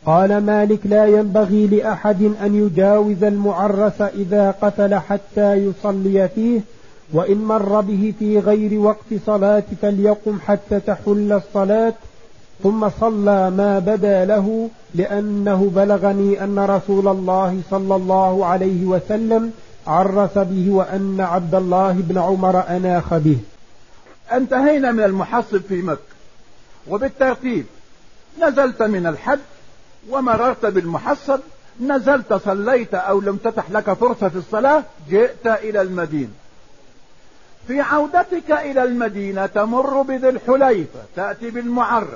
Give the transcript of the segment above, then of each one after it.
قال مالك: لا ينبغي لأحد أن يجاوز المعرس إذا قتل حتى يصلي فيه، وإن مر به في غير وقت صلاة فليقم حتى تحل الصلاة ثم صلى ما بدا له، لأنه بلغني أن رسول الله صلى الله عليه وسلم عرس به وأن عبد الله بن عمر أناخ به. انتهينا من المحصب في مكة، وبالترتيب نزلت من الحج ومررت بالمحصب، نزلت صليت أو لم تتح لك فرصة في الصلاة، جئت إلى المدينة. في عودتك إلى المدينة تمر بذي الحليفة، تأتي بالمعرس.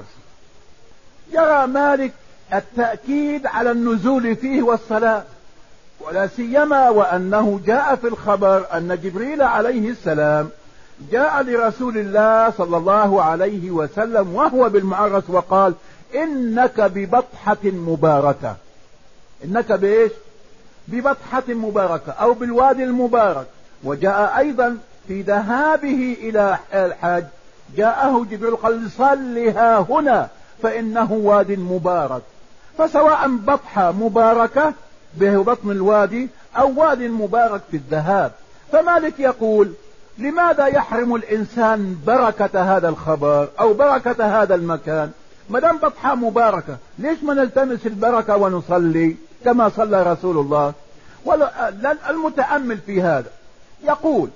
يرى مالك التأكيد على النزول فيه والصلاة، ولا سيما وأنه جاء في الخبر أن جبريل عليه السلام جاء لرسول الله صلى الله عليه وسلم وهو بالمعرس وقال: إنك ببطحة مباركة. إنك بإيش؟ ببطحة مباركة أو بالوادي المبارك. وجاء أيضا في ذهابه إلى الحج جاءه جبريل قال: صلها هنا فإنه واد مبارك. فسواء بطحة مباركة به بطن الوادي أو واد مبارك في الذهاب. فمالك يقول: لماذا يحرم الإنسان بركة هذا الخبر أو بركة هذا المكان؟ مدام بطحة مباركة ليش ما نلتمس البركة ونصلي كما صلى رسول الله؟ المتأمل في هذا يقول: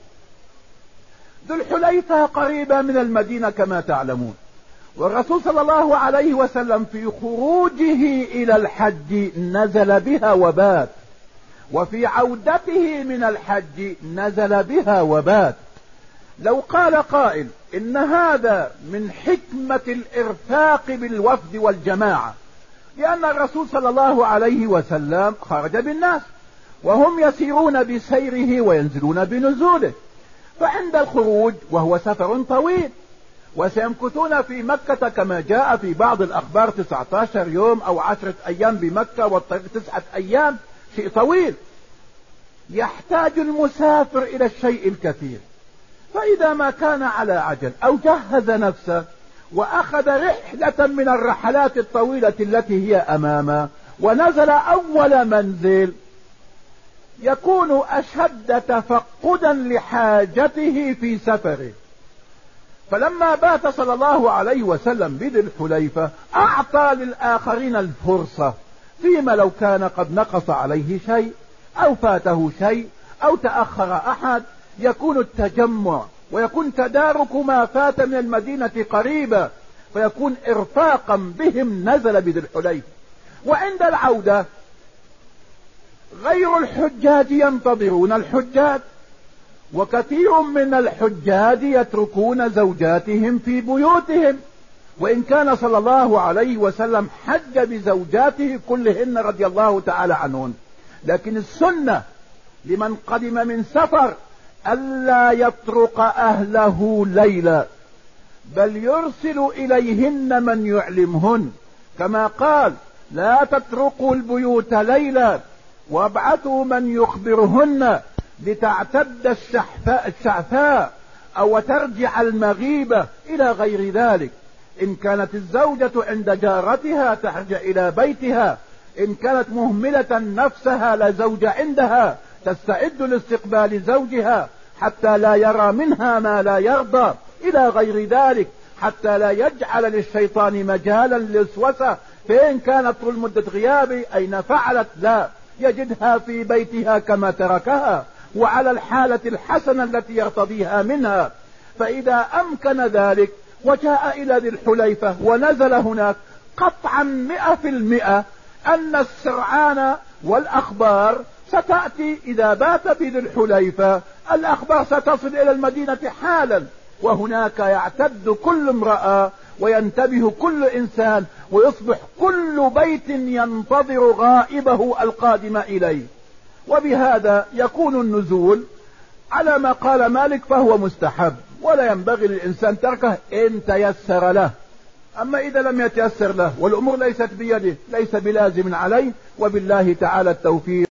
ذو الحليفة قريبة من المدينة كما تعلمون، والرسول صلى الله عليه وسلم في خروجه إلى الحج نزل بها وبات، وفي عودته من الحج نزل بها وبات. لو قال قائل إن هذا من حكمة الإرفاق بالوفد والجماعة، لأن الرسول صلى الله عليه وسلم خرج بالناس وهم يسيرون بسيره وينزلون بنزوله، فعند الخروج وهو سفر طويل وسيمكثون في مكة كما جاء في بعض الأخبار 19 يوم أو 10 أيام بمكة، والطريق 9 أيام، شيء طويل. يحتاج المسافر إلى الشيء الكثير، فإذا ما كان على عجل أو جهز نفسه وأخذ رحلة من الرحلات الطويلة التي هي أمامه ونزل أول منزل، يكون أشد تفقدا لحاجته في سفره. فلما بات صلى الله عليه وسلم بذي الحليفة أعطى للآخرين الفرصة، فيما لو كان قد نقص عليه شيء أو فاته شيء أو تأخر أحد، يكون التجمع ويكون تدارك ما فات من المدينة قريبا، فيكون إرفاقا بهم نزل بذي الحليفة. وعند العودة غير الحجاج ينتظرون الحجاج، وكثير من الحجاج يتركون زوجاتهم في بيوتهم، وإن كان صلى الله عليه وسلم حج بزوجاته كلهن رضي الله تعالى عنهن، لكن السنة لمن قدم من سفر ألا يطرق أهله ليلا، بل يرسل إليهن من يعلمهن، كما قال: لا تتركوا البيوت ليلا وابعثوا من يخبرهن لتعتد الشعثاء أو ترجع المغيبة إلى غير ذلك. إن كانت الزوجة عند جارتها ترجع إلى بيتها، إن كانت مهملة نفسها لا زوج عندها تستعد لاستقبال زوجها حتى لا يرى منها ما لا يرضى إلى غير ذلك، حتى لا يجعل للشيطان مجالا للوسوسة. فإن كانت طول مدة غيابي أين فعلت؟ لا، يجدها في بيتها كما تركها وعلى الحالة الحسنة التي يرتضيها منها. فإذا أمكن ذلك وجاء إلى ذي الحليفة ونزل هناك، قطعا 100% أن السرعان والأخبار ستأتي. إذا بات في ذي الحليفة الأخبار ستصل إلى المدينة حالا، وهناك يعتد كل امرأة وينتبه كل إنسان، ويصبح كل بيت ينتظر غائبه القادم إليه. وبهذا يكون النزول على ما قال مالك فهو مستحب، ولا ينبغي للإنسان تركه إن تيسر له. أما إذا لم يتيسر له والأمور ليست بيده ليس بلازم عليه، وبالله تعالى التوفيق.